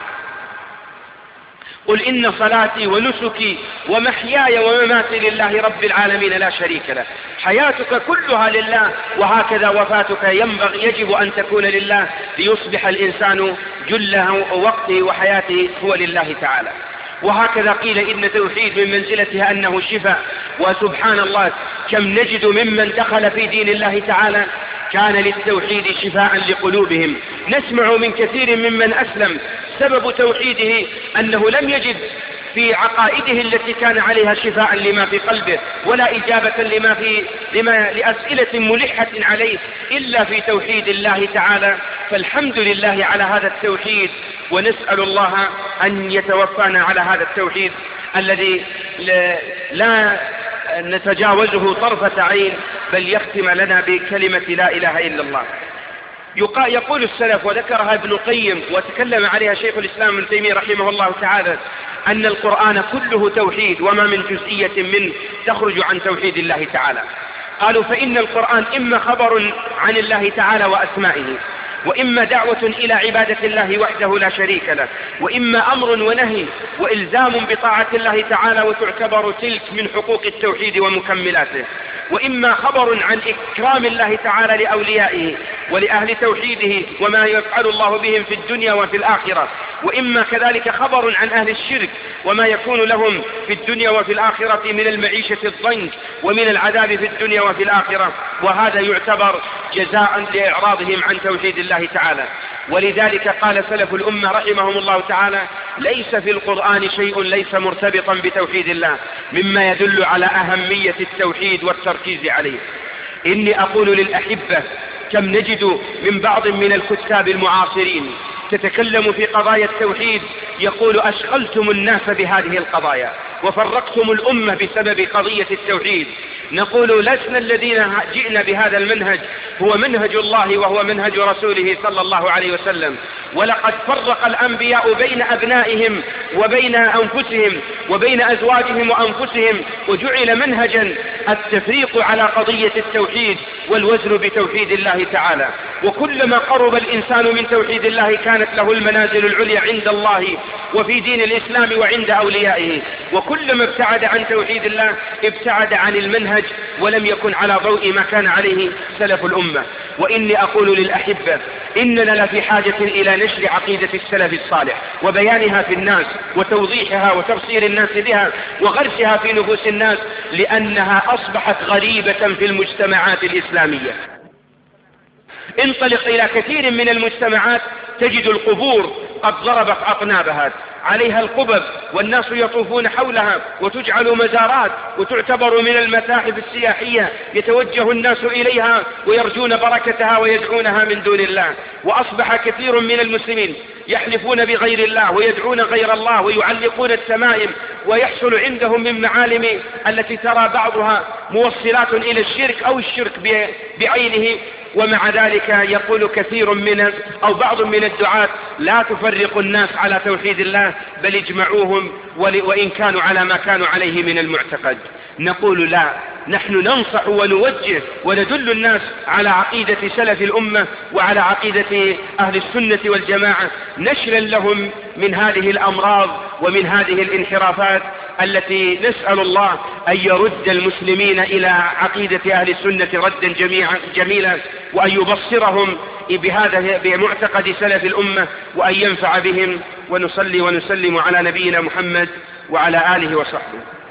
قل إن صلاتي ونسكي ومحياي ومماتي لله رب العالمين لا شريك له. حياتك كلها لله، وهكذا وفاتك يجب أن تكون لله، ليصبح الإنسان جله وقته وحياته هو لله تعالى. وهكذا قيل إن توحيد من منزلتها أنه شفاء. وسبحان الله، كم نجد ممن دخل في دين الله تعالى كان للتوحيد شفاء لقلوبهم. نسمع من كثير ممن أسلم وسبب توحيده أنه لم يجد في عقائده التي كان عليها شفاء لما في قلبه ولا إجابة لأسئلة ملحة عليه إلا في توحيد الله تعالى. فالحمد لله على هذا التوحيد، ونسأل الله أن يتوفانا على هذا التوحيد الذي لا نتجاوزه طرفة عين، بل يختم لنا بكلمة لا إله إلا الله. يقول السلف، وذكرها ابن القيم وتكلم عليها شيخ الإسلام ابن تيمية رحمه الله تعالى، أن القرآن كله توحيد وما من جزئية منه تخرج عن توحيد الله تعالى. قالوا فإن القرآن إما خبر عن الله تعالى وأسمائه، وإما دعوة إلى عبادة الله وحده لا شريك له، وإما أمر ونهي وإلزام بطاعة الله تعالى وتعتبر تلك من حقوق التوحيد ومكملاته، وإما خبر عن إكرام الله تعالى لأوليائه ولأهل توحيده وما يفعل الله بهم في الدنيا وفي الآخرة، وإما كذلك خبر عن أهل الشرك وما يكون لهم في الدنيا وفي الآخرة من المعيشة الضنك ومن العذاب في الدنيا وفي الآخرة، وهذا يعتبر جزاء لإعراضهم عن توحيد الله تعالى. ولذلك قال سلف الأمة رحمهم الله تعالى: ليس في القرآن شيء ليس مرتبطا بتوحيد الله، مما يدل على أهمية التوحيد والتركيز عليه. إني أقول للأحبة كم نجد من بعض من الكتاب المعاصرين تتكلم في قضايا التوحيد، يقول: أشغلتم الناس بهذه القضايا وفرقتم الأمة بسبب قضية التوحيد. نقول: لسنا الذين جئنا بهذا المنهج، هو منهج الله وهو منهج رسوله صلى الله عليه وسلم. ولقد فرق الأنبياء بين أبنائهم وبين أنفسهم وبين أزواجهم وأنفسهم، وجعل منهجا التفريق على قضية التوحيد والوزن بتوحيد الله تعالى. وكلما قرب الإنسان من توحيد الله كانت له المنازل العليا عند الله وفي دين الإسلام وعند أوليائه، وكلما ابتعد عن توحيد الله ابتعد عن المنهج ولم يكن على ضوء ما كان عليه سلف الأمة. وإني أقول للأحبة: إننا لفي حاجة إلى نشر عقيدة السلف الصالح وبيانها في الناس وتوضيحها وتبصير الناس بها وغرسها في نفوس الناس، لأنها أصبحت غريبة في المجتمعات الإسلامية. انطلق إلى كثير من المجتمعات تجد القبور قد ضربت أطنابها، عليها القبب والناس يطوفون حولها وتجعل مزارات وتعتبر من المتاحف السياحية، يتوجه الناس إليها ويرجون بركتها ويدعونها من دون الله. وأصبح كثير من المسلمين يحلفون بغير الله ويدعون غير الله ويعلقون التمائم، ويحصل عندهم من معالم التي ترى بعضها موصلات إلى الشرك أو الشرك بعينه. ومع ذلك يقول كثير من أو بعض من الدعاة: لا تفرق الناس على توحيد الله، بل اجمعوهم وإن كانوا على ما كانوا عليه من المعتقد. نقول: لا، نحن ننصح ونوجه وندل الناس على عقيدة سلف الأمة وعلى عقيدة أهل السنة والجماعة، نشرا لهم من هذه الأمراض ومن هذه الانحرافات التي نسأل الله أن يرد المسلمين إلى عقيدة أهل السنة ردا جميلا، وأن يبصرهم بمعتقد سلف الأمة، وأن ينفع بهم. ونصلي ونسلم على نبينا محمد وعلى آله وصحبه.